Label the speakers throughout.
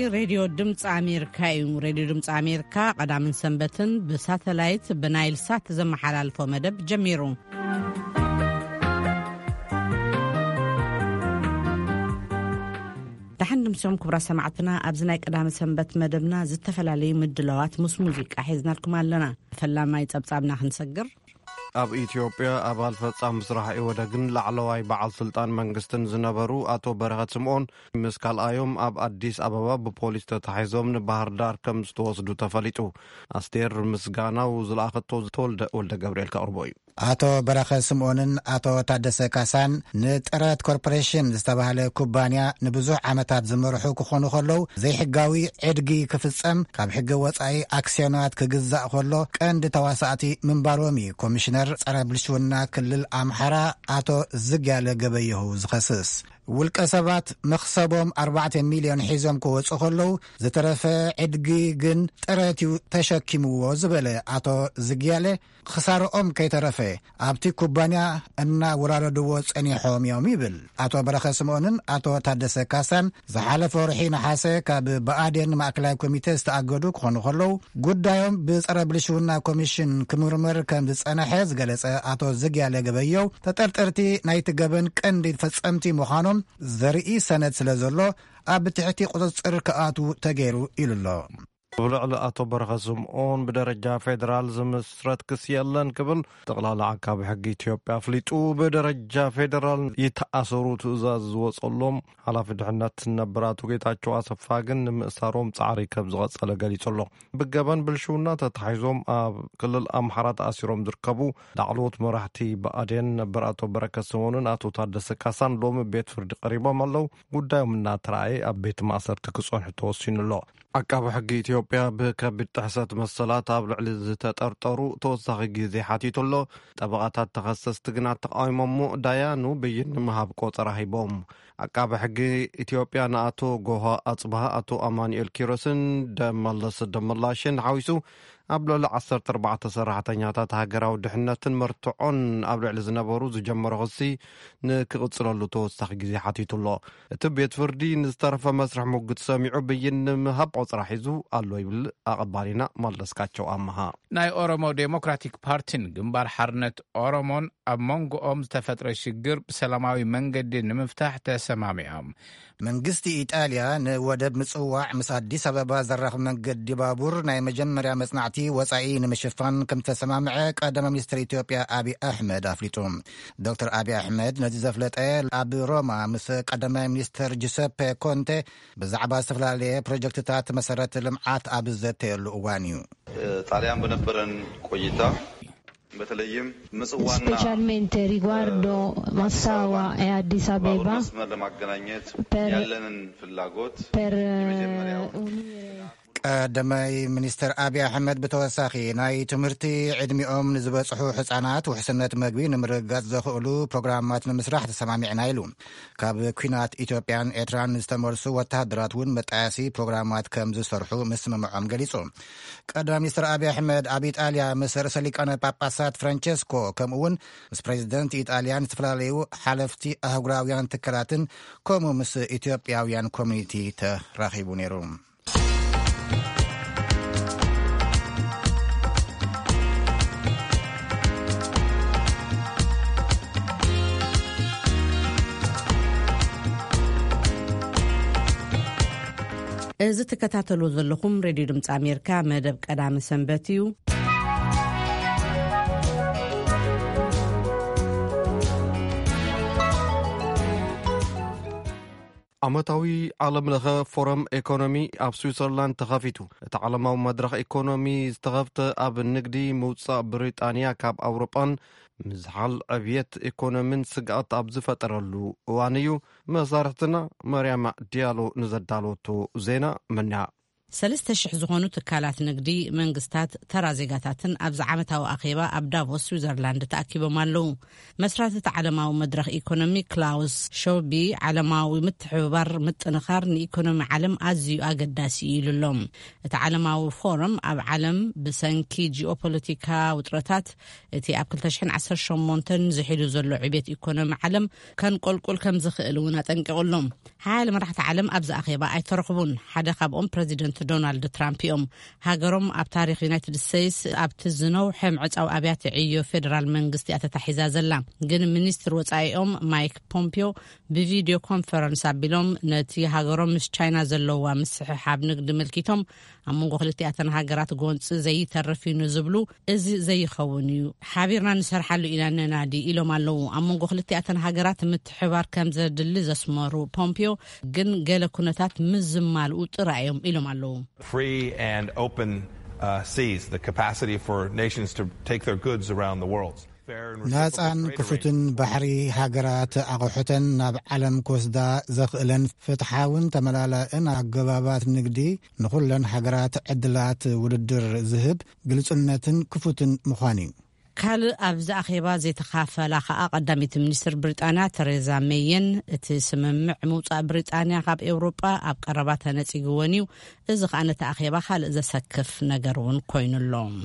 Speaker 1: ሬድዮ ድምፂ ኣሜሪካ እዩ። ሬድዮ ድምፂ ኣሜሪካ ቀዳምን ሰንበትን ብሳተላይት ብናይል ሳት ዘመሓላልፎ መደብ ጀሚሩ። ድሓን ድምሶም ክብራ ሰማዕትና ኣብዚ ናይ ቀዳም ሰንበት መደብና ዝተፈላለዩ ምድለዋት ምስ ሙዚቃ ሒዝናልኩም ኣለና። ፈላማይ ጸብጻብና ክንሰግር
Speaker 2: ኣብ ኢትዮጵያ ኣባል ፈጻሚ ስራሕ ወደግን ላዕለዋይ በዓል ስልጣን መንግስትን ዝነበሩ ኣቶ በረኸት ስምዖን ምስ ካልኣዮም ኣብ አዲስ አበባ ብፖሊስ ተታሒዞም ንባህር ዳር ከም ዝተወስዱ ተፈሊጡ። ኣስቴር ምስጋናው ዝለኣኸቶ ወልደ ገብርኤል ከቅርቦ እዩ።
Speaker 3: አቶ በረኸት ስምዖንን አቶ ታደሰ ካሳን ንጥረት ኮርፖሬሽን ዝተባሃለ ኩባንያ ንብዙሕ ዓመታት ዝመርሑ ክኾኑ ከለው ዘይሕጋዊ ዕድጊ ክፍጸም ካብ ሕጊ ወጻኢ ኣክስዮናት ክግዛእ ከሎ ቀንዲ ተዋሳእቲ ምንባሮም እዩ ኮሚሽነር ጸረ ብልሽውና ክልል ኣምሓራ አቶ ዝግያለ ገበየሁ ዝኸስስ። ውልቀ ሰባት መኽሰቦም 4 ሚልዮን ሒዞም ክወፁ ከለው ዝተረፈ ዕድጊ ግን ጥረትዩ ተሸኪምዎ ዝበለ አቶ ዝግያለ ክሳርኦም ከይተረፈ ኣብቲ ኩባንያ እናወራረድዎ ጸኒሖም እዮም ይብል። አቶ በረኸት ስምዖንን አቶ ታደሰ ካሳን ዝሓለፈ ወርሒ ነሓሰ ካብ ብአዴን ማእከላዊ ኮሚቴ ዝተኣገዱ ክኾኑ ከለው ጉዳዮም ብጸረ ብልሽውና ኮሚሽን ክምርመር ከም ዝጸንሐ ዝገለጸ አቶ ዝግያለ ገበየው ተጠርጠርቲ ናይቲ ገበን ቀንዲ ፈጸምቲ ምዃኖም ዘርኢ ሰነድ ስለ ዘሎ ኣብ ትሕቲ ቁፅፅር ከኣቱ ተገይሩ ኢሉሎ።
Speaker 2: ብልዕሊ አቶ በረኸት ስምዖን ብደረጃ ፌደራል ዝምስረት ክስ የለን ክብል ጠቅላላ ዓቃቢ ሕጊ ኢትዮጵያ ፍሊጡ ብደረጃ ፌደራል ይተኣሰሩ ትእዛዝ ዝወጸሎም ሓላፊ ድሕነት ነበር አቶ ጌታቸው ኣሰፋ ግን ንምእሳሮም ጻዕሪ ከም ዝቐጸለ ገሊጹሎ። ብገበን ብልሽውና ተታሒዞም ኣብ ክልል ኣምሓራ ተኣሲሮም ዝርከቡ ላዕለዎት መራሕቲ ብአዴን ነበር አቶ በረኸት ስምዖንን አቶ ታደሰ ካሳን ሎሚ ቤት ፍርዲ ቀሪቦም ኣለው። ጉዳዮም እናተረኣየ ኣብ ቤት ማእሰርቲ ክጸንሑ ተወሲኑሎ። ዓቃቢ ሕጊ ኢትዮጵያ ብከቢድ ጥሕሰት መሰላት ኣብ ልዕሊ ዝተጠርጠሩ ተወሳኺ ግዜ ሓቲቱሎ። ጠበቃታት ተኸሰስቲ ግን ተቃዊሞሞ ዳያኑ ብይን ንምሃብ ቆፀራ ሂቦም። ዓቃቢ ሕጊ ኢትዮጵያ ንኣቶ ጎሃ ኣጽባህ ኣቶ ኣማኑኤል ኪሮስን ደመለስ ደመላሽን ሓዊሱ ኣብ ልዕሊ 14 ሰራሕተኛታት ሃገራዊ ድሕነትን መርትዖን ኣብ ልዕሊ ዝነበሩ ዝጀመረ ክሲ ንክቕጽለሉ ተወሳኺ ግዜ ሓቲቱሎ። እቲ ቤት ፍርዲ ንዝተረፈ መስርሕ ሙግት ሰሚዑ ብይን ንምሃብ ቆፅራ ሒዙ ኣሎ ይብል ኣቐባሊና መለስካቸው ኣመሃ።
Speaker 4: ናይ ኦሮሞ ዴሞክራቲክ ፓርቲን ግንባር ሓርነት ኦሮሞን ኣብ መንጎኦም ዝተፈጥረ ሽግር ብሰላማዊ መንገዲ ንምፍታሕ ተሰማሚዖም።
Speaker 3: መንግስቲ ኢጣልያ ንወደብ ምጽዋዕ ምስ አዲስ አበባ ዘራኽ መንገዲ ባቡር ናይ መጀመርያ መጽናዕቲ ወጻኢ ንምሽፋን ከም ተሰማምዐ ቀዳማይ ሚኒስትር ኢትዮጵያ አብይ አሕመድ ኣፍሊጡ። ዶክተር አብይ አሕመድ ነዚ ዘፍለጠ ኣብ ሮማ ምስ ቀዳማይ ሚኒስትር ጁሴፔ ኮንቴ ብዛዕባ ዝተፈላለየ ፕሮጀክትታት መሰረተ ልምዓት ኣብ ዘተየሉ እዋን እዩ።
Speaker 5: ጣሊያን በነበረን ቆይታ በተለይም ምጽዋና
Speaker 6: ስፔሻልmente riguardo Massawa e Addis Abeba
Speaker 5: ለማገናኘት ያለንን ፍላጎት
Speaker 3: ቀዳማይ ሚኒስትር አብይ አሕመድ በተወሳኺ ናይ ትምህርቲ ዕድሚኦም ንዝበጽሑ ህፃናት ውሕስነት መግቢ ንምርጋጽ ዘኽእሉ ፕሮግራማት ንምስራሕ ተሰማሚዕና ኢሉ። ካብ ኩናት ኢትዮጵያን ኤርትራን ዝተመልሱ ወታደራት እውን መጣያሲ ፕሮግራማት ከም ዝሰርሑ ምስምምዖም ገሊጹ። ቀዳማይ ሚኒስትር አብይ አሕመድ ኣብ ኢጣልያ ምስ ርእሰ ሊቃነ ጳጳሳት ፍራንቸስኮ ከምኡውን ምስ ፕሬዚደንት ኢጣልያን ዝተፈላለዩ ሓለፍቲ ኣህጉራውያን ትካላትን ከምኡ ምስ ኢትዮጵያውያን ኮሚኒቲ ተራኺቡ ነይሩ።
Speaker 1: እዚ ተከታተሉ ዘለኹም ሬድዮ ድምፂ ኣሜሪካ መደብ ቀዳሚ ሰንበት እዩ።
Speaker 2: ዓመታዊ ዓለም ለኸ ፎረም ኢኮኖሚ ኣብ ስዊዘርላንድ ተኸፊቱ። እቲ ዓለማዊ መድረኽ ኢኮኖሚ ዝተኸፍተ ኣብ ንግዲ ምውፃእ ብሪጣንያ ካብ ኣውሮጳን ምዝሓል ዕብየት ኢኮኖሚን ስጋኣት ኣብ ዝፈጠረሉ እዋን እዩ። መሳርሕትና መርያማ ዲያሎ ንዘዳለወቶ ዜና መና
Speaker 1: 3,000 ዝኾኑ ትካላት ንግዲ መንግስታት ተራ ዜጋታትን ኣብዚ ዓመታዊ ኣኼባ ኣብ ዳቮስ ስዊዘርላንድ ተኣኪቦም ኣለዉ። መስራቲ እቲ ዓለማዊ መድረኽ ኢኮኖሚ ክላውስ ሾቢ ዓለማዊ ምትሕብባር ምጥንኻር ንኢኮኖሚ ዓለም ኣዝዩ ኣገዳሲ ኢሉሎም። እቲ ዓለማዊ ፎረም ኣብ ዓለም ብሰንኪ ጂኦፖለቲካ ውጥረታት እቲ ኣብ 2018 ዝሒሉ ዘሎ ዕብየት ኢኮኖሚ ዓለም ከንቆልቁል ከም ዝኽእል እውን ኣጠንቂቑሎም። ሓያል መራሕቲ ዓለም ኣብዚ ኣኼባ ኣይተረኽቡን። ሓደ ካብኦም ፕሬዚደንት ዶናልድ ትራምፕ እዮም። ሃገሮም ኣብ ታሪኽ ዩናይትድ ስቴትስ ኣብቲ ዝነውሐ ምዕፃው ኣብያት ዕዮ ፌደራል መንግስቲ ኣተታሒዛ ዘላ። ግን ሚኒስትር ወፃኢኦም ማይክ ፖምፒዮ ብቪድዮ ኮንፈረንስ ኣቢሎም ነቲ ሃገሮም ምስ ቻይና ዘለዋ ምስሕሓብ ንግዲ ምልኪቶም ኣብ መንጎ ክልቲአተን ሃገራት ጎንፂ ዘይተርፍ እዩ ዝብሉ እዚ ዘይኸውን እዩ ሓቢርና ንሰርሓሉ ኢና ነናዲ ኢሎም ኣለዉ። ኣብ መንጎ ክልቲአተን ሃገራት ምትሕባር ከም ዘድሊ ዘስመሩ ፖምፒዮ ግን ገለ ኩነታት ምዝማልኡ ጥራዮም ኢሎም ኣለዉ።
Speaker 7: Free and open seas, the capacity for nations to take their goods around the world.
Speaker 3: ናፃን ክፉትን ባሕሪ ሃገራት ኣቑሑተን ናብ ዓለም ኮስዳ ዘኽእለን ፍትሓውን ተመላላእን ኣገባባት ንግዲ ንኹለን ሃገራት ዕድላት ውድድር ዝህብ ግልጽነትን ክፉትን ምዃን እዩ። ካልእ ኣብዚ ኣኼባ ዘይተኻፈላ ከዓ ቀዳሚት ሚኒስትር ብሪጣንያ ተሬዛ ሜይን እቲ ስምምዕ ምውፃእ ብሪጣንያ ካብ ኤውሮጳ ኣብ ቀረባ ተነፂግዎን እዩ። እዚ ከዓ ነቲ ኣኼባ ካልእ ዘሰክፍ ነገር እውን ኮይኑሎም።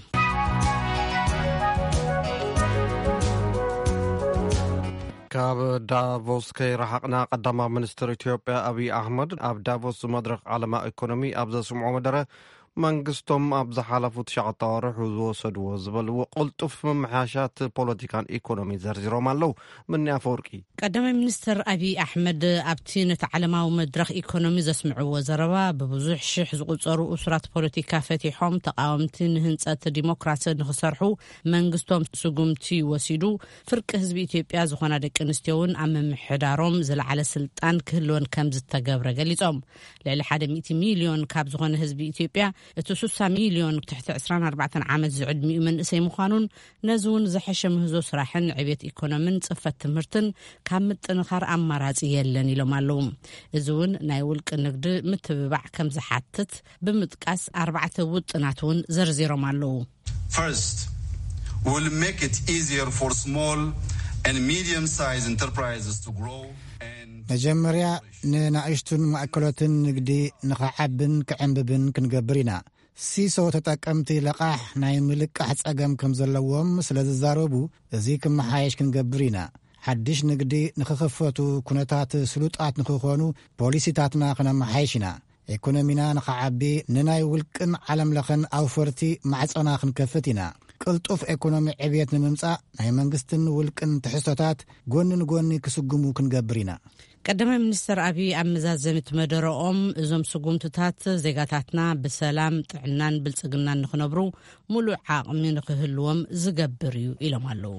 Speaker 2: ካብ ዳቮስ ከይረሓቕና ቀዳማ ሚኒስትር ኢትዮጵያ ኣብይ ኣሕመድ ኣብ ዳቮስ መድረኽ ዓለማ ኢኮኖሚ ኣብ ዘስምዖ መደረ መንግስቶም ኣብ ዝሓለፉ 9 ወርሒ ዝወሰድዎ ዝበልዎ ቁልጡፍ መምሓሻት ፖለቲካን ኢኮኖሚ ዘርዚሮም ኣለው። ምንያ ኣፈወርቂ
Speaker 1: ቀዳማይ ሚኒስትር ኣብይ ኣሕመድ ኣብቲ ነቲ ዓለማዊ መድረኽ ኢኮኖሚ ዘስምዕዎ ዘረባ ብብዙሕ ሽሕ ዝቁፀሩ እሱራት ፖለቲካ ፈቲሖም ተቃወምቲ ንህንፀት ዲሞክራሲ ንኽሰርሑ መንግስቶም ስጉምቲ ወሲዱ ፍርቂ ህዝቢ ኢትዮጵያ ዝኾና ደቂ ኣንስትዮ እውን ኣብ ምምሕዳሮም ዝለዓለ ስልጣን ክህልወን ከም ዝተገብረ ገሊፆም። ልዕሊ 100 ሚልዮን ካብ ዝኾነ ህዝቢ ኢትዮጵያ እቲ 60 ሚልዮን ትሕቲ 24 ዓመት ዝዕድሚኡ መንእሰይ ምዃኑን ነዚ እውን ዝሐሸ ምህዞ ስራሕን ዕብየት ኢኮኖምን ጽፈት ትምህርትን ካብ ምጥንኻር ኣማራፂ የለን ኢሎም ኣለዉ። እዚ እውን ናይ ውልቂ ንግዲ ምትብባዕ ከም ዝሓትት ብምጥቃስ 4 ውጥናት እውን ዘርዚሮም ኣለዉ።
Speaker 8: First, we will make it easier for small and medium-sized enterprises to grow.
Speaker 3: መጀመርያ ንናእሽቱን ማእከሎትን ንግዲ ንኽዓብን ክዕንብብን ክንገብር ኢና። ሲሶ ተጠቀምቲ ለቃሕ ናይ ምልቃሕ ጸገም ከም ዘለዎም ስለ ዝዛረቡ እዚ ክመሓየሽ ክንገብር ኢና። ሓድሽ ንግዲ ንኽኽፈቱ ኩነታት ስሉጣት ንኽኾኑ ፖሊሲታትና ክነመሓይሽ ኢና። ኢኮኖሚና ንኽዓቢ ንናይ ውልቅን ዓለም ለኸን ኣውፈርቲ ማዕፀና ክንከፍት ኢና። ቅልጡፍ ኢኮኖሚ ዕብየት ንምምጻእ ናይ መንግስትን ውልቅን ትሕዝቶታት ጎኒ ንጎኒ ክስጉሙ ክንገብር ኢና። ቀዳማይ ሚኒስትር ኣብይ ኣብ መዛዘምቲ መደረኦም እዞም ስጉምትታት ዜጋታትና ብሰላም ጥዕናን ብልጽግናን ንኽነብሩ ሙሉእ ዓቕሚ ንኽህልዎም ዝገብር እዩ ኢሎም ኣለዉ።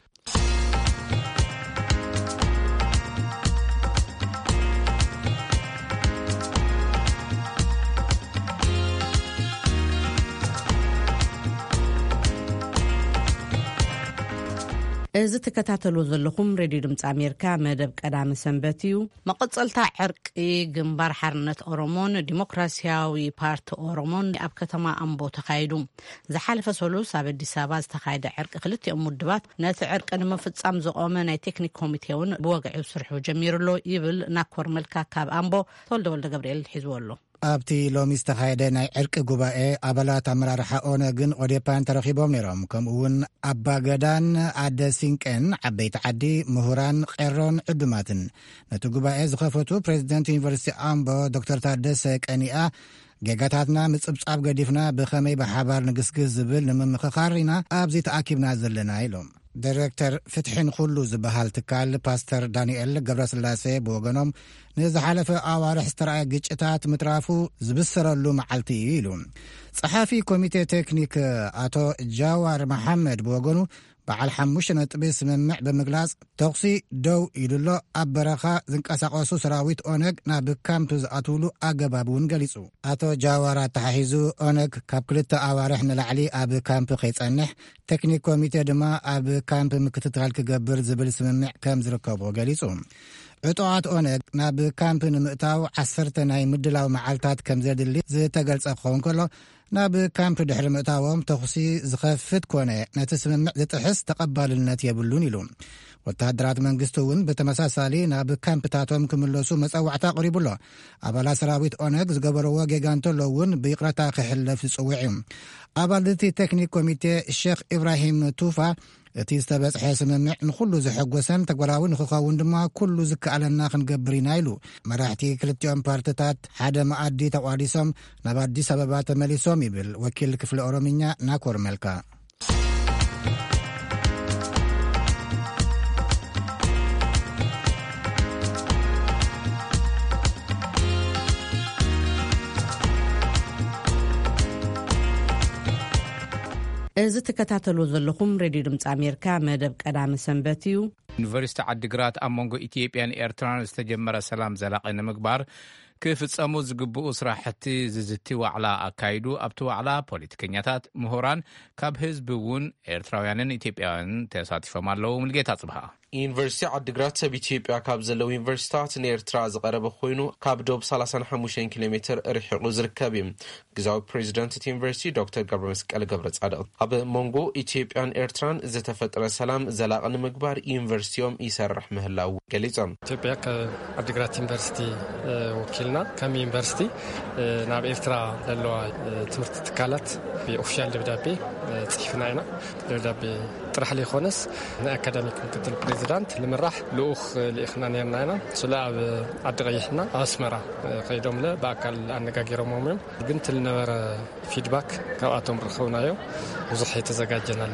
Speaker 3: እዚ ተከታተሉ ዘለኹም ሬድዮ ድምፂ ኣሜሪካ መደብ ቀዳሚ ሰንበት እዩ። መቐፀልታ ዕርቂ ግንባር ሓርነት ኦሮሞን ዲሞክራሲያዊ ፓርቲ ኦሮሞን ኣብ ከተማ ኣምቦ ተኻይዱ። ዝሓለፈ ሰሉስ ኣብ ኣዲስ ኣበባ ዝተኻየደ ዕርቂ ክልቲኦም ውድባት ነቲ ዕርቂ ንምፍጻም ዝቆመ ናይ ቴክኒክ ኮሚቴ እውን ብወግዒ ስርሑ ጀሚሩሎ ይብል ናኮር መልካ ካብ ኣምቦ ተወልደ ገብርኤል ሒዝዎ ኣሎ። ኣብቲ ሎሚ ዝተኻየደ ናይ ዕርቂ ጉባኤ ኣባላት ኣመራርሓ ኦነግን ኦዴፓን ተረኺቦም ነይሮም። ከምኡውን ኣባገዳን ኣደ ሲንቄን ዓበይቲ ዓዲ ምሁራን ቄሮን ዕዱማትን ነቲ ጉባኤ ዝኸፈቱ ፕሬዚደንት ዩኒቨርሲቲ ኣምቦ ዶክተር ታደሰ ቀኒኣ ጌጋታትና ምጽብጻብ ገዲፍና ብኸመይ ብሓባር ንግስግስ ዝብል ንምምኽኻር ኢና ኣብዚ ተኣኪብና ዘለና ኢሎም። ዳይሬክተር ፍትሕን ኩሉ ዝበሃል ትካል ፓስተር ዳንኤል ገብረስላሴ ብወገኖም ንዝሓለፈ ኣዋርሕ ዝተረኣየ ግጭታት ምትራፉ ዝብሰረሉ መዓልቲ እዩ ኢሉ። ጸሓፊ ኮሚቴ ቴክኒክ ኣቶ ጃዋር መሐመድ ብወገኑ በዓል 5 ነጥቢ ስምምዕ ብምግላጽ ተኽሲ ደው ኢሉሎ ኣብ በረኻ ዝንቀሳቐሱ ሰራዊት ኦነግ ናብ ካምፕ ዝኣትውሉ ኣገባብ እውን ገሊጹ። ኣቶ ጃዋር ተሓሒዙ ኦነግ ካብ 2 ኣዋርሕ ንላዕሊ ኣብ ካምፕ ከይጸንሕ ቴክኒክ ኮሚቴ ድማ ኣብ ካምፕ ምክትታል ክገብር ዝብል ስምምዕ ከም ዝርከቦ ገሊጹ። ዕጡዋት ኦነግ ናብ ካምፕ ንምእታው 10 ናይ ምድላው መዓልታት ከም ዘድሊ ዝተገልጸ ክኸውን ከሎ ናብ ካምፕ ድሕሪ ምእታዎም ተኹሲ ዝኸፍት ኮነ ነቲ ስምምዕ ዝጥሕስ ተቐባልነት የብሉን ኢሉ ወታደራት መንግስቲ እውን ብተመሳሳሊ ናብ ካምፕታቶም ክምለሱ መፀዋዕታ ቀሪቡሎ ኣባላት ሰራዊት ኦነግ ዝገበረዎ ጌጋ እንተሎ እውን ብይቕረታ ክሕለፍ ዝፅውዕ እዩ። ኣባላት ቴክኒክ ኮሚቴ ሼክ ኢብራሂም ቱፋ እቲ ዝተበጽሐ ስምምዕ ንኹሉ ዝሕጎሰን ተግባራዊ ንኽኸውን ድማ ኩሉ ዝከኣለና ክንገብር ኢና ኢሉ መራሕቲ ክልቲኦም ፓርቲታት ሓደ መኣዲ ተቋዲሶም ናብ ኣዲስ ኣበባ ተመሊሶም ይብል ወኪል ክፍሊ ኦሮምኛ ናኮር መልካ።
Speaker 1: እዚ ተከታተሉ ዘለኹም ሬድዮ ድምፂ ኣሜሪካ መደብ ቀዳሚ ሰንበት እዩ።
Speaker 4: ዩኒቨርሲቲ ዓዲግራት ኣብ መንጎ ኢትዮጵያን ኤርትራን ዝተጀመረ ሰላም ዘላቂ ንምግባር ክፍጸሙ ዝግብኡ ስራሕቲ ዝዝቲ ዋዕላ ኣካይዱ ኣብቲ ዋዕላ ፖለቲከኛታት ምሁራን ካብ ህዝቢ እውን ኤርትራውያንን ኢትዮጵያውያንን ተሳቲፎም ኣለዉ። ሙልጌታ ጽብሃ
Speaker 9: ዩኒቨርሲቲ ዓዲግራት ሰብ ኢትዮጵያ ካብ ዘለው ዩኒቨርሲቲታት ንኤርትራ ዝቀረበ ኮይኑ ካብ ዶብ 35 ኪሎ ሜትር ርሒቑ ዝርከብ እዩ። ግዛዊ ፕሬዚደንት እቲ ዩኒቨርሲቲ ዶክተር ገብረ መስቀል ገብረ ጻድቕ ኣብ መንጎ ኢትዮጵያን ኤርትራን ዝተፈጠረ ሰላም ዘላቂ ንምግባር ዩኒቨርሲቲዮም ይሰርሕ ምህላው ገሊጾም።
Speaker 10: ኢትዮጵያ ከዓዲግራት ዩኒቨርሲቲ ወኪልና ከም ዩኒቨርሲቲ ናብ ኤርትራ ዘለዋ ትምህርቲ ትካላት ብኦፊሻል ደብዳቤ ጽሒፍና ኢና። ደብዳቤ ጥራሕ ለይኾነስ ንኣካዳሚክ ምክትል ፕሬዚዳንት ልምራሕ ልኡኽ ልኢኽና ነርና ኢና ስለ ኣብ ዓዲ ቀይሕና ኣስመራ ከይዶም በኣካል ኣነጋጊሮም እዮም ግን ትልነበረ ፊድባክ ካብኣቶም ረኸብናዮ ብዙሕ የተዘጋጀናል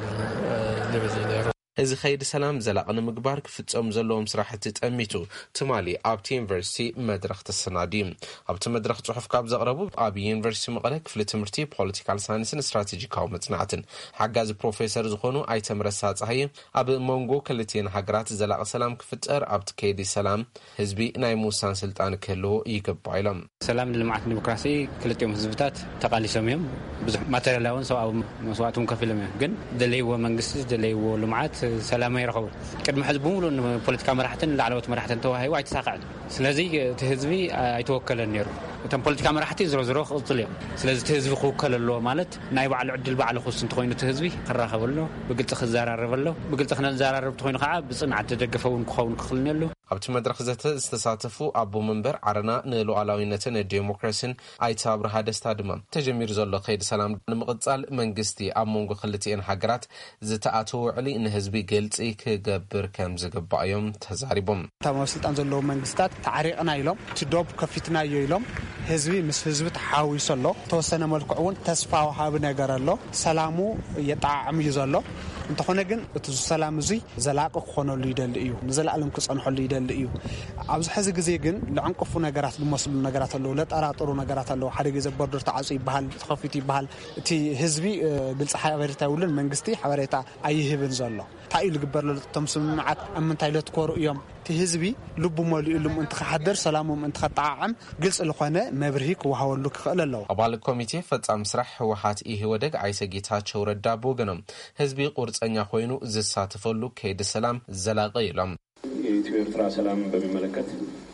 Speaker 10: ልብል ነይሩ።
Speaker 9: እዚ ኸይዲ ሰላም ዘላቂ ንምግባር ክፍጸም ዘለዎም ስራሕቲ ጠሚቱ ትማሊ ኣብቲ ዩኒቨርሲቲ መድረኽ ተሰናድዩ። ኣብቲ መድረኽ ጽሑፍ ካብ ዘቕረቡ ኣብ ዩኒቨርሲቲ መቐለ ክፍሊ ትምህርቲ ፖለቲካል ሳይንስን ስትራቴጂካዊ መጽናዕትን ሓጋዚ ፕሮፌሰር ዝኾኑ ኣይተምረሳ ፀሃየ ኣብ መንጎ ክልቲአን ሃገራት ዘላቂ ሰላም ክፍጠር ኣብቲ ከይዲ ሰላም ህዝቢ ናይ ምውሳን ስልጣን ክህልዎ ይግባእ ኢሎም።
Speaker 11: ሰላም ልምዓት ዲሞክራሲ ክልቲኦም ህዝብታት ተቃሊሶም እዮም። ብዙሕ ማተርያላውን ሰብኣዊ መስዋዕቱን ከፊሎም እዮም። ግን ደለይዎ መንግስቲ ደለይዎ ልምዓት ሰላም ይረኸቡ ቅድሚ ሕዝቢ ሙሉን ፖለቲካ መራሕትን ላዕለዎት መራሕትን ተዋሂቡ ኣይተሳካዕን። ስለዚ እቲ ህዝቢ ኣይተወከለን ነይሩ። እቶም ፖለቲካ መራሕቲ ዝሮ ክቕፅል እዮም። ስለዚ እቲ ህዝቢ ክውከል ኣለዎ ማለት ናይ ባዕሉ ዕድል ባዕሉ ክውስን እንተኮይኑ እቲ ህዝቢ ክራኸበሎ ብግልፂ ክዘራረበሎ ብግልፂ ክነዘራረብ እንተኮይኑ ከዓ ብጽንዓት ተደገፈውን ክኸውን ክኽእልን ኣሎ።
Speaker 9: ኣብቲ መድረኽ ዘተ ዝተሳተፉ ኣቦ መንበር ዓረና ንሉዓላዊነትን ዲሞክራሲን ኣይተ ኣብርሃ ደስታ ድማ ተጀሚሩ ዘሎ ከይዲ ሰላም ንምቕጻል መንግስቲ ኣብ መንጎ ክልቲአን ሃገራት ዝተኣተወ ውዕሊ ንህዝቢ ገልጺ ክገብር ከም ዝግባእ እዮም ተዛሪቦም።
Speaker 12: ታማው ስልጣን ዘለዎ መንግስታት ተዓሪቕና ኢሎም ትዶብ ከፊትናዮ ኢሎም ህዝቢ ምስ ህዝቢ ተሓዊሱ ኣሎ። ተወሰነ መልክዕ እውን ተስፋ ወሃቢ ነገር ኣሎ። ሰላሙ የጣዕም እዩ ዘሎ። እንተኾነ ግን እቲ ሰላም እዚ ዘላቂ ክኾነሉ ይደሊ እዩ። ንዘላለም ክጸንሐሉ ይደሊ እዩ። ኣብዚ ሕዚ ግዜ ግን ለዕንቅፉ ነገራት ዝመስሉ ነገራት ኣለዉ። ለጠራጥሩ ነገራት ኣለዉ። ሓደ ግዜ ቦርደር ተዓጽዩ ይበሃል ተኸፊቱ ይበሃል። እቲ ህዝቢ ግልጽ ሓበሬታ ይብሉን መንግስቲ ሓበሬታ ኣይህብን ዘሎ እንታይ እዩ ዝግበር ዘሎ እቶም ስምምዓት ኣብ ምንታይ ለትኮሩ እዮም። እቲ ህዝቢ ልቡ መሊኡ ምእንቲ ክሓድር ሰላሙ ምእንቲ ከጣዓም ግልጽ ዝኾነ መብርሂ ክወሃበሉ ክኽእል ኣለዎ።
Speaker 9: ኣባል ኮሚቴ ፈጻሚ ስራሕ ህወሓት ኢህወደግ ኣይተ ጌታቸው ረዳ ብወገኖም ህዝቢ ቁርጸኛ ኮይኑ ዝሳተፈሉ ከይዲ ሰላም ዘላቂ ኢሎም።
Speaker 13: የኢትዮ ኤርትራ ሰላም በሚመለከት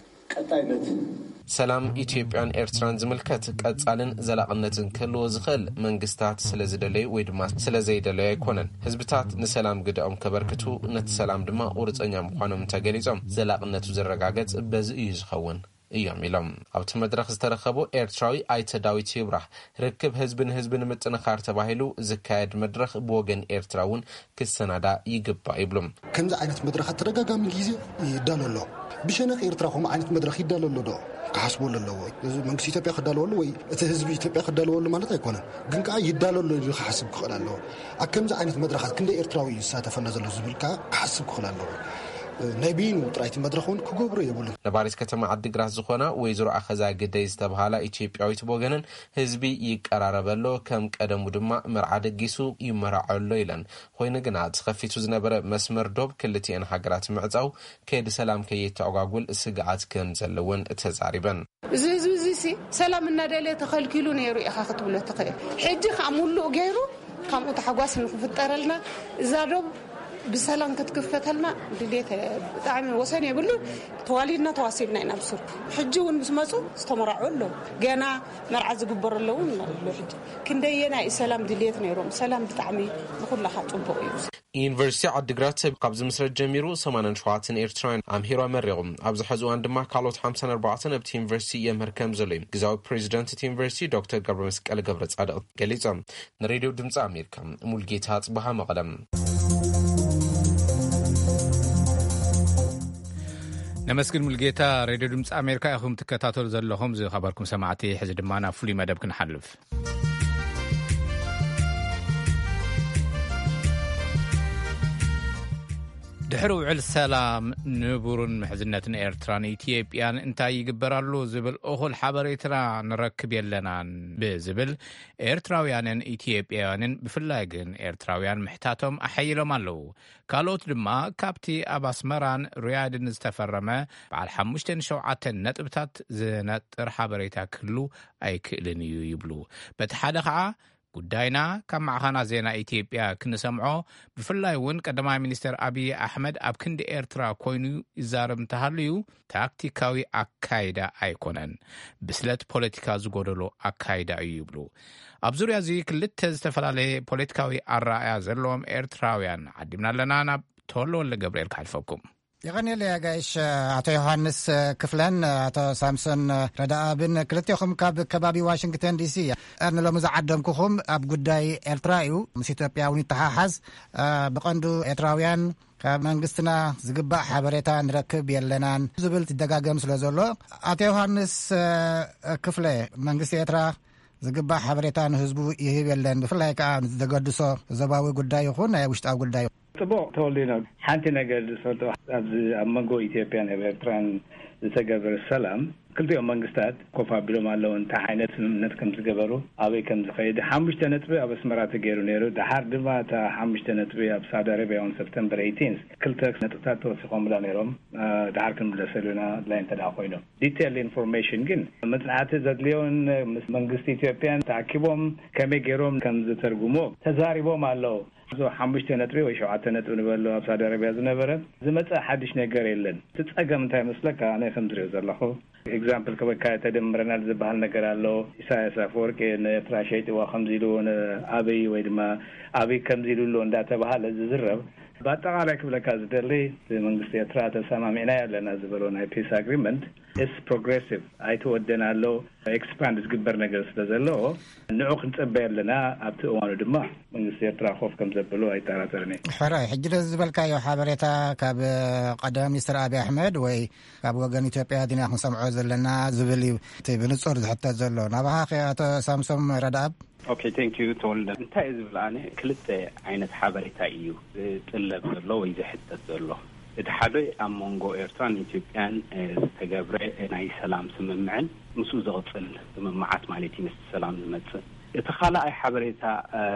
Speaker 13: ቀጣይነት
Speaker 9: ሰላም ኢትዮጵያን ኤርትራን ዝምልከት ቀጻልን ዘላቅነትን ክህልዎ ዝኽእል መንግስታት ስለዝደለዩ ወይ ድማ ስለዘይደለዩ ኣይኮነን። ህዝብታት ንሰላም ግድኦም ከበርክቱ ነቲ ሰላም ድማ ቁርጸኛ ምዃኖም ተገሊጾም ዘላቅነቱ ዝረጋገጽ በዚ እዩ ዝኸውን እዮም ኢሎም። ኣብቲ መድረኽ ዝተረኸቡ ኤርትራዊ ኣይተ ዳዊት ይብራህ ርክብ ህዝብን ህዝብን ምጥንኻር ተባሂሉ ዝካየድ መድረኽ ብወገን ኤርትራ እውን ክሰናዳ ይግባእ ይብሎም።
Speaker 14: ከምዚ ዓይነት መድረኻት ተደጋጋሚ ግዜ ይዳሎ ኣሎ። ብሸነኽ ኤርትራ ከምኡ ዓይነት መድረኽ ይዳሎ ኣሎ ዶ ክሓስበሉ ኣለዎ። መንግስቲ ኢትዮጵያ ክዳለወሉ ወይ እቲ ህዝቢ ኢትዮጵያ ክዳለወሉ ማለት ኣይኮነን። ግን ከዓ ይዳለሉ ክሓስብ ክኽእል ኣለዎ። ኣብ ከምዚ ዓይነት መድረኻት ክንደይ ኤርትራዊ ይሳተፈና ዘሎ ዝብል ከዓ ክሓስብ ክኽእል ኣለዎ። ናይ ቢኑ ጥራይቲ መድረኹን ክገብሩ የብሉን።
Speaker 9: ነባሪት ከተማ ዓዲግራት ዝኾና ወይዘሮ ኣኸዛ ግደይ ዝተባሃላ ኢትዮጵያዊት ወገንን ህዝቢ ይቀራረበሎ ከም ቀደሙ ድማ መርዓ ደጊሱ ይመራዓሎ ኢለን ኮይኑ ግና ተኸፊቱ ዝነበረ መስመር ዶብ ክልቲአን ሃገራት ምዕጻው ከይዲ ሰላም ከየተጓጉል ስግዓት ከም ዘለወን ተዛሪበን።
Speaker 15: እዚ ሰላም እናደለ ተኸልኪሉ ነይሩ ኢኻ ክትብሎ ትኽእል። ሕጂ ከዓ ሙሉእ ገይሩ ከምኡ ተሓጓስ ንክፍጠረልና እዛ ዶብ بسلام كتكفتلنا دليت طعم وسن يبلو تواليدنا تواصلنا نبصر حجون بسمصو استمرعوا له جنا مرعى زغبر له حج كندينا السلام دليت نيروم سلام بطعمي كل خاطبو
Speaker 9: ዩኒቨርሲቲ ዓዲግራት ካብዚ ምስረት ጀሚሩ 87 ኤርትራውያን ኣምሂሮ መሪቖም ኣብዚ ሕዚ እዋን ድማ ካልኦት 54 ኣብቲ ዩኒቨርሲቲ የምህር ከም ዘሎ እዩ ግዛዊ ፕሬዚደንት እቲ ዩኒቨርሲቲ ዶክተር ገብረ መስቀል ገብረ ጻድቕ ገሊፆም። ንሬድዮ ድምፂ ኣሜሪካ ሙልጌታ ጽባሃ መቐለም።
Speaker 4: ነመስግን ሙልጌታ። ሬድዮ ድምፂ ኣሜሪካ ኢኹም ትከታተሉ ዘለኹም ዝኸበርኩም ሰማዕቲ። ሕዚ ድማ ናብ ፍሉይ መደብ ክንሓልፍ። ድሕሪ ውዕል ሰላም ንቡርን ምሕዝነትን ኤርትራን ኢትዮጵያን እንታይ ይግበራሉ ዝብል እኹል ሓበሬታ ንረክብ የለናን ብዝብል ኤርትራውያንን ኢትዮጵያውያንን ብፍላይ ግን ኤርትራውያን ምሕታቶም ኣሓይሎም ኣለዉ። ካልኦት ድማ ካብቲ ኣብ ኣስመራን ሪያድን ዝተፈረመ በዓል 5-7 ነጥብታት ዝነጥር ሓበሬታ ክህሉ ኣይክእልን እዩ ይብሉ። በቲ ሓደ ከዓ ጉዳይና ካብ ማዕኻና ዜና ኢትዮጵያ ክንሰምዖ ብፍላይ እውን ቀዳማይ ሚኒስትር አብይ አሕመድ ኣብ ክንዲ ኤርትራ ኮይኑ ይዛረብ እንተሃልዩ ታክቲካዊ ኣካይዳ ኣይኮነን ብስለት ፖለቲካ ዝጎደሎ ኣካይዳ እዩ ይብሉ። ኣብ ዙርያ እዚ ክልተ ዝተፈላለየ ፖለቲካዊ ኣረኣእያ ዘለዎም ኤርትራውያን ዓዲምና ኣለና። ናብ ተወልደ ገብርኤል ካሕልፈኩም
Speaker 3: يغني لي غايش አቶ ዮሐንስ ክፍለን አቶ ሳምሶን ረዳአብን ክልቴኹም ካብ ከባቢ ዋሽንግተን ዲሲ ኣንሎም ዝዓደምኩኹም ኣብ ጉዳይ ኤርትራዩ ምስ ኢትዮጵያውን ይተሓሓዝ ብቐንዱ ኤርትራውያን ካብ መንግስትና ዝግባእ ሓበሬታ ንረክብ የለናን ዝብል ትደጋገም ስለ ዘሎ አቶ ዮሐንስ ክፍለ መንግስቲ ኤርትራ ዝግባእ ሓበሬታ ንህዝቡ ይህብ የለን ብፍላይ ከዓ ዘገድሶ ዘባዊ ጉዳይ ይኹን ናይ ውሽጣዊ ጉዳይ
Speaker 16: ጥቦ ተወልዲና ሓንቲ ነገር ዝፈልጦ ኣብዚ ኣብ መንጎ ኢትዮጵያን ኤርትራን ዝተገበረ ሰላም ክልቲኦም መንግስታት ኮፍ ኣቢሎም ኣለዉ እንታይ ዓይነት ስምምነት ከም ዝገበሩ ኣበይ ከም ዝኸይድ 5 ነጥቢ ኣብ ኣስመራ ተገይሩ ነይሩ ድሓር ድማ እታ 5 ነጥቢ ኣብ ሳውዲ ኣረቢያ ን ሰፕተምበር 18 ክልተ ነጥብታት ተወሲኾምላ ነይሮም ድሓር ክንብለሰሉና ላይ እንተዳ ኮይኖም ዲቴል ኢንፎርሜሽን ግን መፅናዕቲ ዘድልዮን ምስ መንግስቲ ኢትዮጵያን ተኣኪቦም ከመይ ገይሮም ከም ዝተርጉሞ ተዛሪቦም ኣለዉ። ዞ 5 ነጥቢ ወይ 7 ነጥቢ ንበሎ ኣብ ሳውዲ ኣረቢያ ዝነበረ ዝመፀ ሓድሽ ነገር የለን። ትፀገም እንታይ መስለካ ኣነ ከም ዝሪኦ ዘለኹ ኤግዛምፕል ከበካ ተደምረናል ዝበሃል ነገር ኣሎ። ኢሳያስ አፈወርቂ ንኤርትራ ሸይጥዋ ከምዚ ኢሉ ኣበይ ወይ ድማ ኣበይ ከምዚ ኢሉ እንዳተባሃለ ዝዝረብ በአጠቃላይ ክብለካ ዝደሊ መንግስቲ ኤርትራ ተሰማሚዕና ያለና ዝበሎ ናይ ፒስ አግሪመንት ኢስ ፕሮግሬሲቭ ኣይተወደናሎ ኤክስፓንድ ዝግበር ነገር ስለዘለዎ ንዑ ክንፅበይ ኣለና ኣብቲ እዋኑ ድማ መንግስቲ ኤርትራ ኮፍ ከም ዘብሎ ኣይጠራጠርኒ።
Speaker 3: ሕራይ ሕጂ ዝብልካዮ ሓበሬታ ካብ ቀዳማይ ሚኒስትር አብይ አሕመድ ወይ ካብ ወገን ኢትዮጵያ ዲና ክንሰምዖ ዘለና ዝብል ብንጹር ዝሕተት ዘሎ ናባኻ አቶ ሳምሶን ረዳብ
Speaker 17: Okay, thank you ተወልደ እንታይ ዝብላኔ ክልተ ዓይነት ሓበሬታ እዩ ጥለብ ዘሎ ወይ ዝሕተት ዘሎ እቲ ሓደ ኣብ መንጎ ኤርትራን ኢትዮጵያን ዝተገብረ ናይ ሰላም ስምምዕን ምስኡ ዝቕፅል ስምምዓት ማለት እዩ ሰላም ዝመጽእ እቲ ካልኣይ ሓበሬታ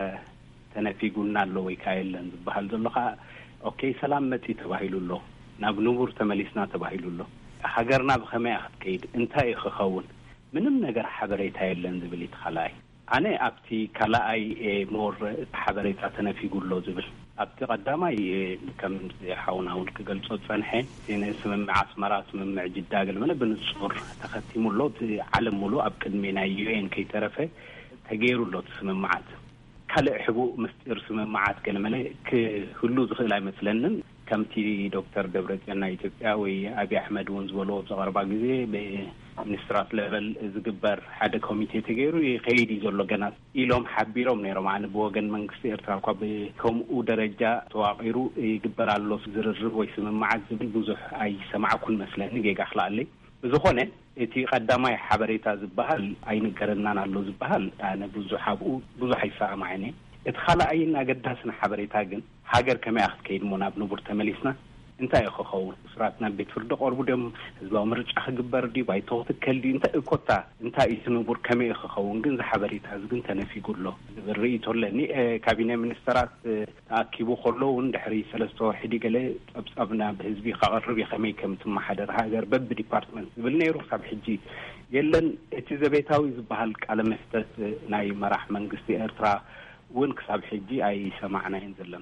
Speaker 17: ተነፊጉና ኣሎ ወይ ካየለን ዝበሃል ዘሎ ኦኬ ሰላም መጽኢ ተባሂሉሎ ናብ ንቡር ተመሊስና ተባሂሉሎ ሃገርና ብኸመይ ክትከይድ እንታይ ክኸውን ምንም ነገር ሓበሬታ የለን ዝብል ይትኸላይ ኣነ ኣብቲ ካልኣይ ሞር ሓበሬታ ተነፊጉሎ ዝብል ኣብቲ ቀዳማይ ከም ሓውናውን ክገልጾ ፀንሐ ስምምዕ ኣስመራ ስምምዕ ጅዳ ገለመለ ብንጹር ተኸቲሙሎ ዓለም ሙሉእ ኣብ ቅድሚ ናይ ዩኤን ከይተረፈ ተገይሩሎ ስምምዓት ካልእ ሕቡእ ምስጢር ስምምዓት ገለመለ ክህሉ ዝኽእል ኣይመስለንን ከምቲ ዶክተር ደብረጽዮን ናይ ኢትዮጵያ ወይ አብይ አሕመድ እውን ዝበሎ ዝቐረባ ግዜ ሚኒስትራት ሌቨል ዝግበር ሓደ ኮሚቴ ተገይሩ ይኸይድ ዘሎ ገና ኢሎም ሓቢሮም ነይሮም ኣነ ብወገን መንግስቲ ኤርትራ እኳ ብከምኡ ደረጃ ተዋቂሩ ይግበር ኣሎ ዝርርብ ወይ ስምምዓት ዝብል ብዙሕ ኣይሰማዕኩን መስለኒ ጌጋ ክላለይ ብዝኾነ እቲ ቀዳማይ ሓበሬታ ዝበሃል ኣይንገረናን ኣሎ ዝበሃል ኣነ ብዙሕ ኣብኡ ብዙሕ ኣይሰማዕኒ እቲ ካልኣይን ኣገዳስን ሓበሬታ ግን ሃገር ከመይ ክትከይድ ናብ ንቡር ተመሊስና እንታይ ክኸውን ስራትና ቤት ፍርዲ ቀርቡ ደም ህዝባዊ ምርጫ ክግበር ዲ ባይቶ ትከልዲ እንታይ እዩ ንቡር ከመይ ክኸውን ግን ዝሓበሬታ ግን ተነፊጉሎ ርእይቶለኒ ካቢነ ሚኒስትራት ተኣኪቡ ከለውን ድሕሪ 3 ወርሒ ገለ ፀብፃብና ብህዝቢ ከቐርብ ከመይ ከም ትመሓደር ሃገር በብ ዲፓርትመንት ዝብል ነይሩ ካብ ሕጂ የለን እቲ ዘቤታዊ ዝበሃል ቃለ መስጠት ናይ መራሕ መንግስቲ ኤርትራ ውን ክሳብ ሕጂ ኣይሰማዕናይን ዘለና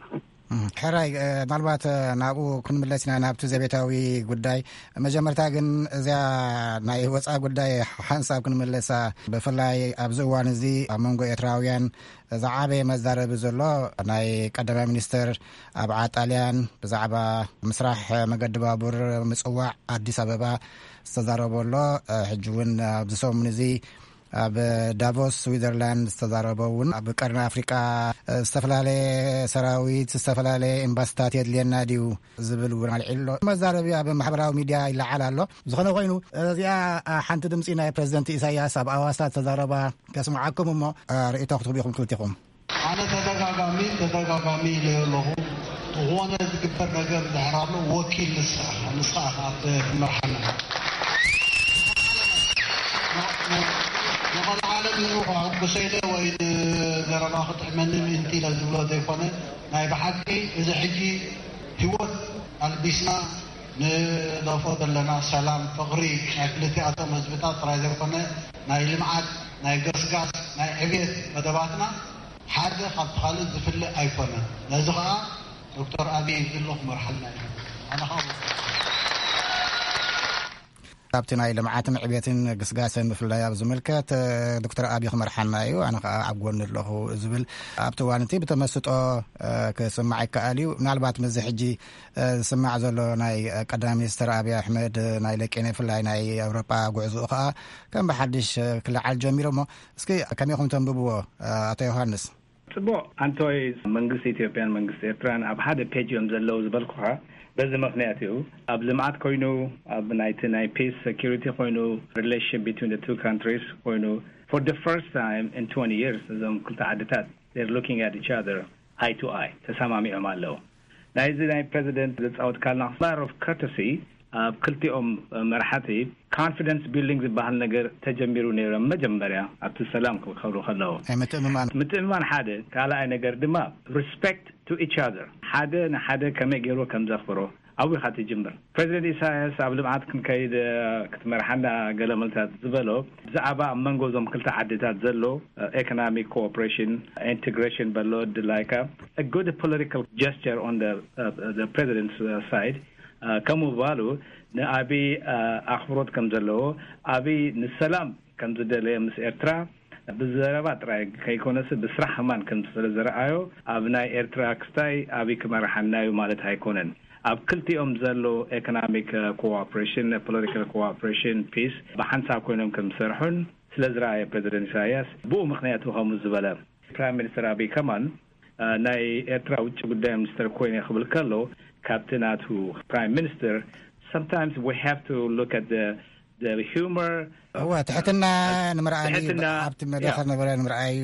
Speaker 3: ሕራይ ምናልባት ናብኡ ክንምለስና ናብቲ ዘቤታዊ ጉዳይ መጀመርታ ግን እዚያ ናይ ወፃኢ ጉዳይ ሓንሳብ ክንምለሳ ብፍላይ ኣብዚ እዋን እዚ ኣብ መንጎ ኤርትራውያን ዝዓበየ መዛረቢ ዘሎ ናይ ቀዳማይ ሚኒስትር ኣብ ጣልያን ብዛዕባ ምስራሕ መገዲ ባቡር ምጽዋዕ ኣዲስ ኣበባ ዝተዛረበሎ ሕጂ እውን ኣብዚ ሰሙን እዚ ኣብ ዳቮስ ስዊዘርላንድ ዝተዛረበውን ኣብ ቀርኒ ኣፍሪቃ ዝተፈላለየ ሰራዊት ዝተፈላለየ ኤምባሲታት የድልየና ድዩ ዝብል እውን ኣልዒሎ መዛረቢ ኣብ ማሕበራዊ ሚድያ ይለዓል ኣሎ። ዝኾነ ኮይኑ እዚኣ ሓንቲ ድምፂ ናይ ፕሬዚደንት ኢሳያስ ኣብ ኣዋሳ ተዛረባ ከስምዓኩም እሞ ርእቶ ክትህቡ ኢኹም ክልቲኹም።
Speaker 18: ኣነ ተደጋጋሚ ለለኹ ዝኾነ ዝግበር ነገር ዝሕራሉ ወኪል ንስኻ ትመርሓና نقول العالم يروح بسيلة وين زرنا خطح من انتي للزبلة ديفنا ناي بحكي إذا حكي هوت البسنا نضافة لنا سلام فقري ناكلتي أتم مزبطات رايزر قنا ناي لمعات ناي قصقاس ناي عبيد مدباتنا حاجة خالد زفل أيفنا نزغا دكتور أبي يقول مرحلنا أنا خالد ኣብቲ ናይ ልምዓትን ዕብየትን ግስጋስን ብፍላይ ኣብ ዝምልከት ዶክተር ኣብይ ክመርሓና እዩ ኣነ ከዓ ኣብ ጎኒ ኣለኹ ዝብል ኣብቲ እዋን እቲ ብተመስጦ ክስማዕ ይከኣል እዩ። ምናልባት ምዚ ሕጂ ዝስማዕ ዘሎ ናይ ቀዳማይ ሚኒስትር ኣብይ ኣሕመድ ናይ ለቄነ ብፍላይ ናይ ኣውሮጳ ጉዕዝኡ ከዓ ከም ብሓድሽ ክለዓል ጀሚሮ እሞ እስኪ ከመይኹም ተንብብዎ ኣቶ ዮሃንስ?
Speaker 16: ጽቡቕ ኣንቶይ መንግስቲ ኢትዮጵያን መንግስቲ ኤርትራን ኣብ ሓደ ፔጅ እዮም ዘለዉ ዝበልኩ ኸ በዚ ምክንያት እዩ ኣብ ልምዓት ኮይኑ ኣብ ናይቲ ናይ ፒስ ሴኪሪቲ ኮይኑ ሪሌሽን ቢትዊን the two countries ኮይኑ for the first time in 20 years እዞም ክልተ ዓድታት they're looking at each other eye to eye ተሰማሚዖም ኣለዉ። ናይዚ ናይ ፕሬዚደንት ዝፃወት ካልና fire of courtesy ኣብ ክልቲኦም መራሕቲ ኮንፊደንስ ቢልዲንግ ዝበሃል ነገር ተጀሚሩ ነይሮም መጀመርያ ኣብቲ ሰላም ክኸብሩ ከለዉ ምትእምማን ሓደ ካልኣይ ነገር ድማ respect to each other ሓደ ንሓደ ከመይ ገይሩ ከም ዘኽብሮ ኣብኡ ካ ትጅምር። ፕሬዚደንት ኢሳያስ ኣብ ልምዓት ክንከይድ ክትመርሓና ገለ መልታት ዝበሎ ብዛዕባ ኣብ መንጎ እዞም ክልተ ዓድታት ዘሎ economic cooperation integration በሎ ድላይካ a good political gesture on the president's side ከምኡ ባሉ ንኣብይ ኣኽብሮት ከም ዘለዎ ኣብይ ንሰላም ከም ዝደለየ ምስ ኤርትራ ብዘረባ ጥራይ ከይኮነስ ብስራሕ ህማን ከም ስለዘረኣዮ ኣብ ናይ ኤርትራ ክስታይ ኣብይ ክመርሓናዩ ማለት ኣይኮነን። ኣብ ክልቲኦም ዘሎ ኢኮኖሚክ ኮኦፕሬሽን ፖለቲካል ኮኦፕሬሽን ፒስ ብሓንሳብ ኮይኖም ከም ዝሰርሑን ስለዝረኣየ ፕሬዚደንት ኢሳያስ ብኡ ምክንያቱ ከምኡ ዝበለ ፕራይም ሚኒስትር ኣብይ ከማን ናይ ኤርትራ ውጭ ጉዳይ ሚኒስትር ኮይኑ ክብል ከሎ ካፕቴናቱ ፕራይም ሚኒስትር sometimes we have to look at the humor
Speaker 3: هو تحتنا نمرأي عبد المدخل نمرأي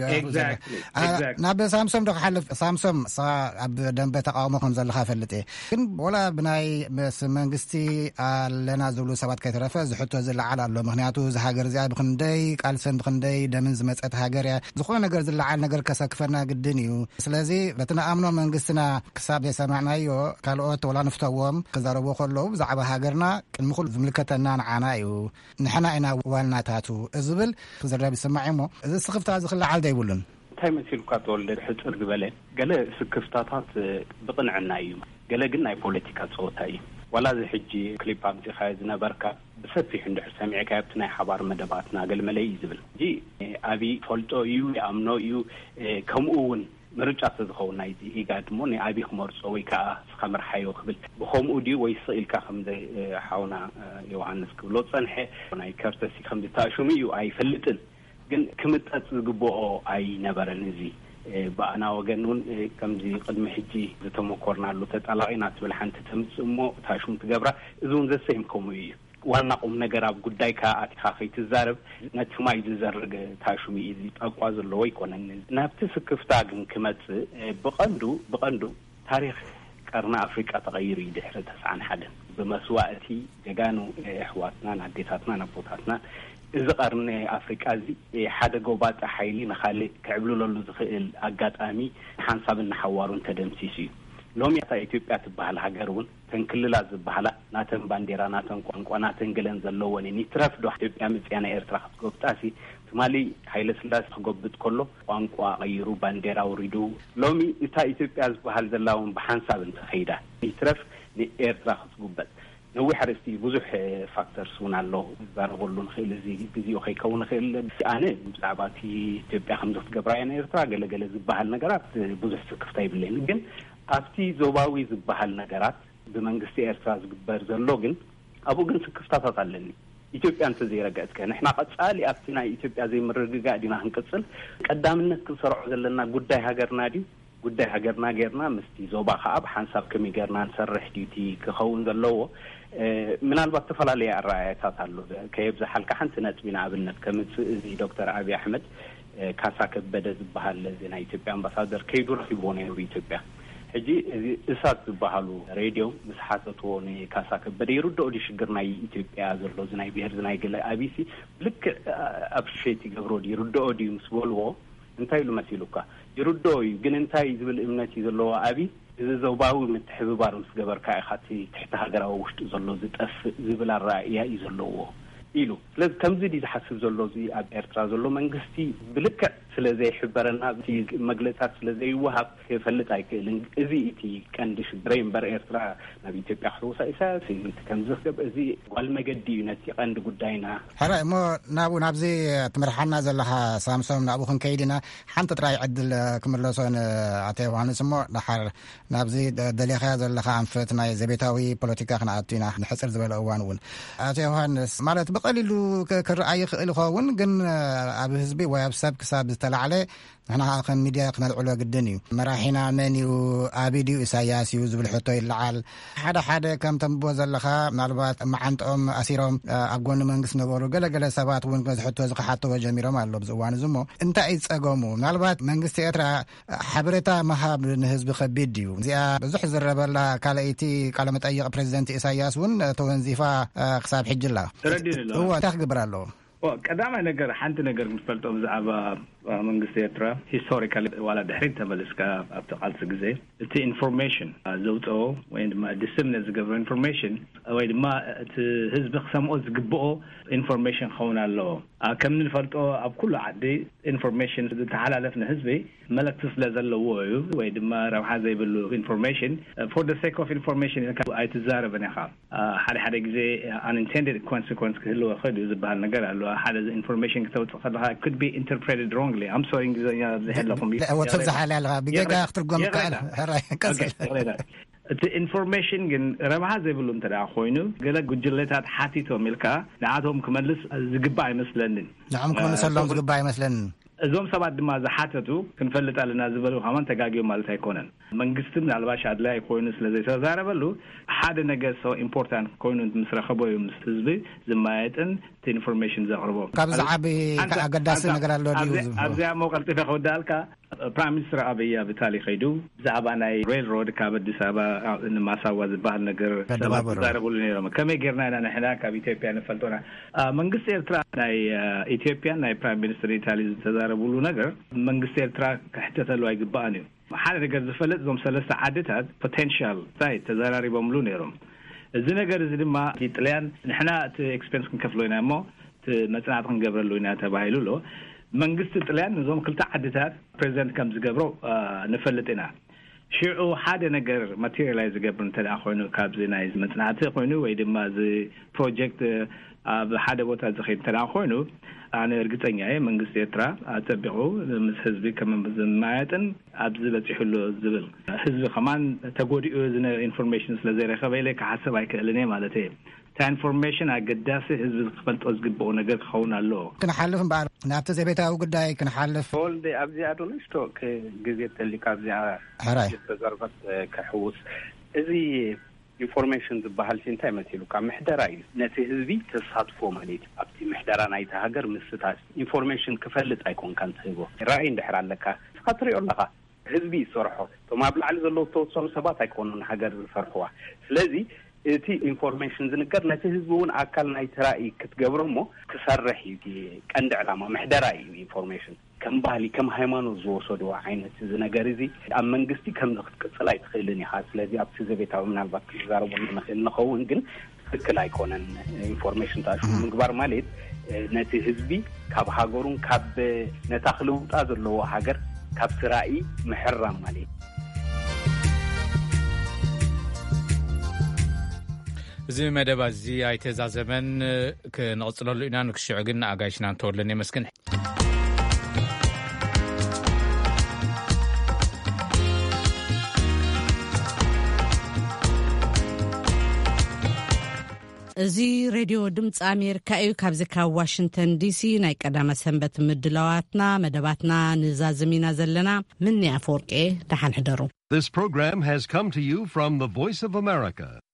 Speaker 3: ناب سامسونج دخل حلف سامسونج صا عبد دنب تقاومهم زل خافلتي ولا بناي بس منجستي لنا زولو سبات كترفز حتى زل على الله مهنياتو زهاجر زي بخندي قالسن بخندي دمن زمصت هاجر زخون نجر زل على نجر كسكفنا قدنيو سلازي بتنا امنو منجستنا كساب يسمعنايو قالوت ولا نفتوم كزاربو خلو زعبه هاجرنا المخل زملكتنا نعانايو نحنا انا ናታቱ እዝብል ተዘራቢ ሰማዕሞ እዚ ስክፍታ ዝኽላ ዓልዳ ይብሉን
Speaker 17: እንታይ መሲልካ ተወልደ ሕፅር ዝበለ ገለ ስክፍታታት ብቕንዕና እዩ ገለ ግን ናይ ፖለቲካ ፀወታ እዩ ወላ እዚ ሕጂ ክሊፕ ኣብዚ ኸ ዝነበርካ ብሰፊሕ እንድሕር ሰሚዕካ ኣብቲ ናይ ሓባር መደባትና ገልመለይ ዝብል እንጂ ኣብይ ፈልጦ እዩ ይኣምኖ እዩ ከምኡ እውን ምርጫ ዝኸውን ናይ ኢጋድ ሞ ናይ ኣብይ ክመርፆ ወይ ከዓ ስኸምርሓዮ ክብል ብኸምኡ ድዩ ወይ ስኢልካ ከምዘ ሓውና ዮሃንስ ክብሎ ፀንሐ ናይ ከርተሲ ከምዚ ተኣሽሙ እዩ ኣይፈልጥን ግን ክምጠፅ ዝግብኦ ኣይነበረን እዚ በኣና ወገን እውን ከምዚ ቅድሚ ሕጂ ዝተመኮርናሉ ተጠላቂና ትብል ሓንቲ ተምፅእ እሞ ታሽሙ ትገብራ እዚ እውን ዘሰይም ከምኡ እዩ ዋና ቁም ነገር ኣብ ጉዳይ ካ ኣቲኻ ከይትዛረብ ነቲ ማይ ዝዘርግ ታሽሙ እዩ ጠቋ ዘለዎ ይኮነን ናብቲ ስክፍታ ግን ክመፅእ ብቐንዱ ታሪክ ቀርና ኣፍሪቃ ተቐይሩ እዩ ድሕሪ 91 ብመስዋእቲ ጀጋኑ ኣሕዋትና ኣዴታትና ኣቦታትና እዚ ቀርኒ ኣፍሪቃ እዚ ሓደ ጎባጣ ሓይሊ ንኻልእ ክዕብልለሉ ዝኽእል ኣጋጣሚ ሓንሳብን ሓዋሩን ተደምሲሱ እዩ ሎሚ ኣታ ኢትዮጵያ ትበሃል ሃገር እውን ተንክልላ ዝበሃላ ናተን ባንዴራ ናተን ቋንቋ ናተን ገለን ዘለወን ኒትረፍዶ ኢትዮጵያ ምፅያና ኤርትራ ክትጎብጣሲ ትማሊ ኃይለ ስላሴ ክጎብጥ ከሎ ቋንቋ ቀይሩ ባንዴራ ወሪዱ ሎሚ እታ ኢትዮጵያ ዝበሃል ዘላውን በሐንሳብ እንተኸይዳ ይትረፍ ንኤርትራ ክትጉበጥ ነዊሕ አርእስቲ ብዙሕ ፋክተርስ እውን ኣለዉ ዛረበሉ ንኽእል እዚ ግዜኡ ከይከውን ንኽእል ኣነ ብዛዕባ እቲ ኢትዮጵያ ከም ክትገብራ እያ ንኤርትራ ገለገለ ዝበሃል ነገራት ብዙሕ ስክፍታ ይብለኒ ግን ኣብቲ ዞባዊ ዝበሃል ነገራት ብመንግስቲ ኤርትራ ዝግበር ዘሎ ግን ኣብኡ ግን ስክፍታታት ኣለኒ ኢትዮጵያ እንተ ዘይረገጽከ ንሕና ቀጻሊ ኣብቲ ናይ ኢትዮጵያ ዘይምርግጋእ ዲና ክንቅጽል ቀዳምነት ክንሰርዖ ዘለና ጉዳይ ሃገርና ዲ ጉዳይ ሃገርና ጌርና ምስቲ ዞባ ከዓ ብሓንሳብ ከመይ ጌርና ንሰርሕ ዲዩቲ ክኸውን ዘለዎ ምናልባት ተፈላለየ ኣረኣእያታት ኣሎ ከየብዝሓልካ ሓንቲ ነጥቢ ንኣብነት ከምፅእ እዚ ዶክተር ኣብይ ኣሕመድ ካሳ ከበደ ዝበሃል ናይ ኢትዮጵያ ኣምባሳደር ከይዱ ረኺብዎ ነይሩ ኢትዮጵያ ሕጂ እሳት ዝበሃሉ ሬድዮ ምስ ሓተትዎ ካሳ ከበደ ይርድኦ ዲ ሽግር ናይ ኢትዮጵያ ዘሎ ዝናይ ብሄር ዝናይ ገለ ኣቢሲ ልክ ኣብሸቲ ገብሮ ዲ ይርድኦ ዲ ምስ በልዎ እንታይ ኢሉ መሲሉካ ይርድኦ እዩ ግን እንታይ ዝብል እምነት እዩ ዘለዎ ኣቢ እዚ ዞባዊ ምትሕብባር ምስ ገበርካ ኢኻቲ ትሕቲ ሃገራዊ ውሽጢ ዘሎ ዝጠፍእ ዝብል ኣረኣእያ እዩ ዘለዎ ኢሉ ስለዚ ከምዚ ዲ ዝሓስብ ዘሎ እዚ ኣብ ኤርትራ ዘሎ መንግስቲ ብልክዕ ስለዘይሕበረና እቲ መግለጫት ስለዘይወሃብ ክፈልጥ ኣይክእልን እዚ እቲ ቀንዲ ሽግረ እምበር ኤርትራ ናብ ኢትዮጵያ ክሕውሳ ኢሳያስ ከምዚ ክገብር እዚ ጓል መገዲ እዩ ነቲ ቀንዲ ጉዳይና
Speaker 3: ሕራይ እሞ ናብዚ ትምርሓና ዘለኻ ሳምሶም ናብኡ ክንከይድ ኢና ሓንቲ ጥራይ ዕድል ክምለሶን ኣቶ ዮሃንስ እሞ ድሓር ናብዚ ደሊኻያ ዘለኻ ኣንፈት ናይ ዘቤታዊ ፖለቲካ ክንኣቱ ኢና ንሕፅር ዝበለ እዋን እውን ኣቶ ዮሃንስ ማለት ብቐሊሉ ክረኣይ ይኽእል ይኸውን ግን ኣብ ህዝቢ ወይ ኣብ ሰብ ክሳብ ዝተላዕለ ንሕና ከም ሚድያ ክነልዕሎ ግድን እዩ መራሒና መን እዩ ኣቢይ ድዩ ኢሳያስ እዩ ዝብል ሕቶ ይለዓል ሓደ ሓደ ከም ተንብቦ ዘለኻ ምናልባት መዓንጥኦም ኣሲሮም ኣብ ጎኒ መንግስቲ ነበሩ ገለገለ ሰባት እውን ዝሕቶ ዝኸሓተዎ ጀሚሮም ኣሎ ብዚ እዋን እዚ እሞ እንታይ እዩ ዝፀገሙ ምናልባት መንግስቲ ኤርትራ ሓበሬታ መሃብ ንህዝቢ ከቢድ እዩ እዚኣ ብዙሕ ዝረበላ ካልአይቲ ቃለ መጠይቕ ፕሬዚደንት ኢሳያስ እውን ተወንዚፋ ክሳብ ሕጅላ እንታይ ክግበር ኣለዎ
Speaker 16: ቀዳማይ ነገር ሓንቲ ነገር ንፈልጦ ብዛዕባ መንግስቲ ኤርትራ ሂስቶሪካሊ ዋላ ድሕሪት ተመልስካ ኣብቲ ቃልሲ ግዜ እቲ ኢንፎርሜሽን ዘውፅኦ ወይ ድማ ዲስምነት ዝገብሮ ኢንፎርሜሽን ወይ ድማ እቲ ህዝቢ ክሰምዖ ዝግብኦ ኢንፎርሜሽን ክኸውን ኣለዎ ከም ንፈልጦ ኣብ ኩሉ ዓዲ ኢንፎርሜሽን ዝተሓላለፍ ንህዝቢ መልእክቲ ስለ ዘለዎ እዩ ወይ ድማ ረብሓ ዘይብሉ ኢንፎርሜሽን ፎር ደ ሴክ ኦፍ ኢንፎርሜሽን ኣይትዛረበን ኢኻ ሓደ ግዜ አንኢንቴንድድ ኮንሲኮንስ ክህልዎ ይኽእል እዩ ዝበሃል ነገር ኣሎ ሓደ ኢንፎርሜሽን ክተውፅእ ከለካ could be interpreted wrongly I'm sorry እንግሊዝኛ ዝሕለኩም
Speaker 3: ወተብ ዝሓልያ ብጌጋ ክትርጎም ይከኣል ሕራይ
Speaker 16: እቲ ኢንፎርሜሽን ግን ረብሓ ዘይብሉ እንተደኣ ኮይኑ ገለ ጉጅለታት ሓቲቶም ኢልካ ንዓቶም ክመልስ ዝግባእ ኣይመስለንን
Speaker 3: ንዓም ክመልሰሎም ዝግባእ ኣይመስለንን
Speaker 16: እዞም ሰባት ድማ ዝሓተቱ ክንፈልጥ ኣለና ዝበሉ ከመን ተጋጊዮም ማለት ኣይኮነን መንግስቲ ምናልባሽ ኣድላይ ኮይኑ ስለዘይተዛረበሉ ሓደ ነገር ሶ ኢምፖርታንት ኮይኑ ምስ ረኸቦ እዩ ምስ ህዝቢ ዝማየጥን እቲ ኢንፎርሜሽን ዘቕርቦ
Speaker 3: ካብዚ ዓቢ ኣገዳሲ ነገር ኣሎ ድዩ
Speaker 16: ኣብዚኣ መቐልጢፈ ክወዳእልካ ፕራይም ሚኒስትር ኣብይ ኣብ ኢታሊ ከይዱ ብዛዕባ ናይ ሬል ሮድ ካብ ኣዲስ ኣበባ ንማሳዋ ዝበሃል ነገር ተዛረብሉ ነይሮም ከመይ ጌርና ኢና ንሕና ካብ ኢትዮጵያ ንፈልጦና መንግስቲ ኤርትራ ናይ ኢትዮጵያ ናይ ፕራይም ሚኒስትር ኢታሊ ዝተዛረብሉ ነገር መንግስቲ ኤርትራ ክሕተተሉ ኣይግባእን እዩ ሓደ ነገር ዝፈልጥ እዞም ሰለስተ ዓድታት ፖቴንሻል ሳይ ተዘራሪቦምሉ ነይሮም እዚ ነገር እዚ ድማ ጥልያን ንሕና እቲ ኤክስፔንስ ክንከፍሎ ኢና እሞ እቲ መፅናዕቲ ክንገብረሉ ኢና ተባሂሉ ሎ መንግስቲ ጥልያን እዞም ክልተ ዓድታት ፕሬዚደንት ከም ዝገብሮ ንፈልጥ ኢና ሽዑ ሓደ ነገር ማቴሪያላይዝ ዝገብር እንተደኣ ኮይኑ ካብዚ ናይ መፅናዕቲ ኮይኑ ወይ ድማ እዚ ፕሮጀክት ኣብ ሓደ ቦታ ዝኸይድ እንተደኣ ኮይኑ ኣነ እርግጠኛ እየ መንግስቲ ኤርትራ ኣፀቢቑ ምስ ህዝቢ ከም ዝማየጥን ኣብዚ በፂሑሉ ዝብል ህዝቢ ከማን ተጎዲኡ ዝነ ኢንፎርሜሽን ስለዘይረኸበ ኢለ ክሓስብ ኣይክእልን እየ ማለት እየ እታ ኢንፎርሜሽን ኣገዳሲ ህዝቢ ክፈልጦ ዝግብኦ ነገር ክኸውን ኣለዎ
Speaker 3: ክንሓልፍ እምበኣር ናብቲ ዘቤታዊ ጉዳይ ክንሓልፍ
Speaker 17: ወልደ ኣብዚኣ ዶ ንሽቶ ግዜ ተሊካ ኣብዚኣ ተዘርበት ክሕውስ እዚ ኢንፎርሜሽን ዝበሃል እንታይ መሲሉ ካብ ምሕደራ እዩ ነቲ ህዝቢ ተሳትፎ ማለት ኣብቲ ምሕደራ ናይቲ ሃገር ምስታት ኢንፎርሜሽን ክፈልጥ ኣይኮንካን ትህቦ ራእይ እንድሕር ኣለካ ትሪኦ ኣለኻ ህዝቢ ይሰርሖ ቶም ኣብ ላዕሊ ዘለዉ ዝተወሰኑ ሰባት ኣይኮኑን ሃገር ዝሰርሕዋ ስለዚ እቲ ኢንፎርሜሽን ዝንገር ነቲ ህዝቢ እውን ኣካል ናይቲ ራእይ ክትገብሮ እሞ ክሰርሕ እዩ ቀንዲ ዕላማ ምሕደራ እዩ ኢንፎርሜሽን ከም ባህሊ ከም ሃይማኖት ዝወሰድዎ ዓይነት እዚ ነገር እዚ ኣብ መንግስቲ ከም ክትቅፅል ኣይትኽእልን ኢኻ ስለዚ ኣብቲ ዘቤታዊ ምናልባት ክዛረቡ ንኽእል ንኸውን ግን ትክክል ኣይኮነን ኢንፎርሜሽን ታሹ ምግባር ማለት ነቲ ህዝቢ ካብ ሃገሩን ካብ ነታ ክልውጣ ዘለዎ ሃገር ካብ ስራኢ ምሕራም ማለት
Speaker 4: እዚ መደብ እዚ ኣይተዛዘመን ክንቕፅለሉ ኢና ንክሽዑ ግን ኣጋይሽና እንተወለኒ መስክን
Speaker 1: እዚ ሬድዮ ድምፂ ኣሜሪካ እዩ ካብዚ ካብ ዋሽንግተን ዲሲ ናይ ቀዳመ ሰንበት ምድላዋትና መደባትና ንዛዝሚና ዘለና ምንያ አፈወርቄ ደሓን ሕደሩ
Speaker 19: This program has come to you from the Voice of America